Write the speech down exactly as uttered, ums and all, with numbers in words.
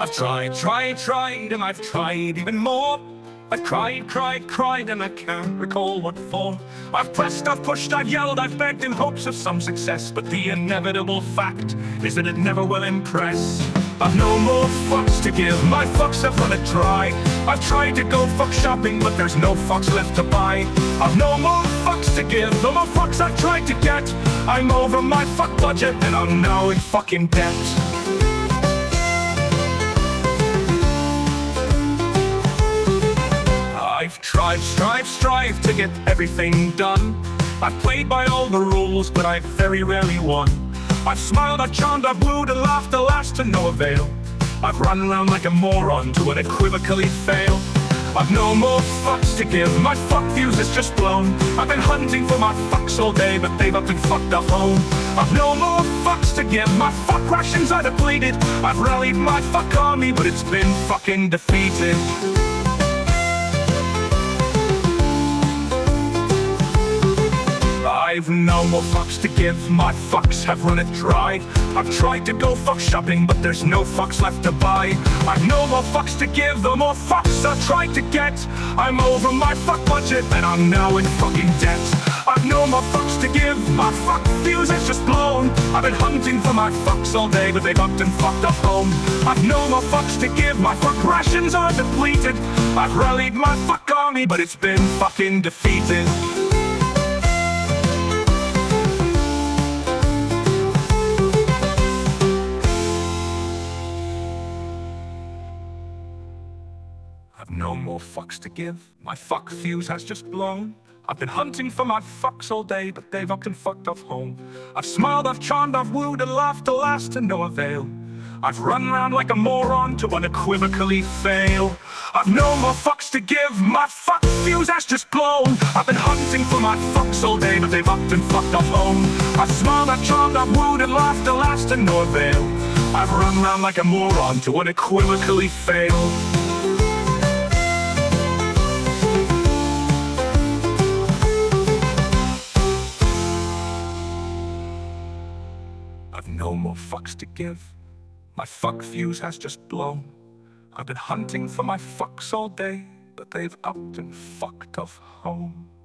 I've tried, tried, tried, and I've tried even more. I've cried, cried, cried, and I can't recall what for. I've pressed, I've pushed, I've yelled, I've begged in hopes of some success, but the inevitable fact is that it never will impress. I've no more fucks to give, my fucks have run it dry. I've tried to go fuck shopping, but there's no fucks left to buy. I've no more fucks to give, no more fucks I've tried to get. I'm over my fuck budget, and I'm now in fucking debt. I've tried, strive, strive to get everything done. I've played by all the rules, but I've very rarely won. I've smiled, I've charmed, I've wooed, and laughed, alas, to no avail. I've run around like a moron to unequivocally fail. I've no more fucks to give, my fuck fuse is just blown. I've been hunting for my fucks all day, but they've up and fucked up home. I've no more fucks to give, my fuck rations are depleted. I've rallied my fuck army, but it's been fucking defeated. I've no more fucks to give, my fucks have run it dry. I've tried to go fuck shopping, but there's no fucks left to buy. I've no more fucks to give, the more fucks I've tried to get. I'm over my fuck budget, and I'm now in fucking debt. I've no more fucks to give, my fuck fuse is just blown. I've been hunting for my fucks all day, but they've upped and fucked up home. I've no more fucks to give, my fuck rations are depleted. I've rallied my fuck army, but it's been fucking defeated. I've no more fucks to give, my fuck fuse has just blown. I've been hunting for my fucks all day, but they've upped and fucked off home. I've smiled, I've charmed, I've wooed and laughed, alas, to no avail. I've run around like a moron to unequivocally fail. I've no more fucks to give, my fuck fuse has just blown. I've been hunting for my fucks all day, but they've upped and fucked off home. I've smiled, I've charmed, I've wooed and laughed, alas, to no avail. I've run around like a moron to unequivocally fail. I've no more fucks to give, my fuck fuse has just blown. I've been hunting for my fucks all day, but they've upped and fucked off home.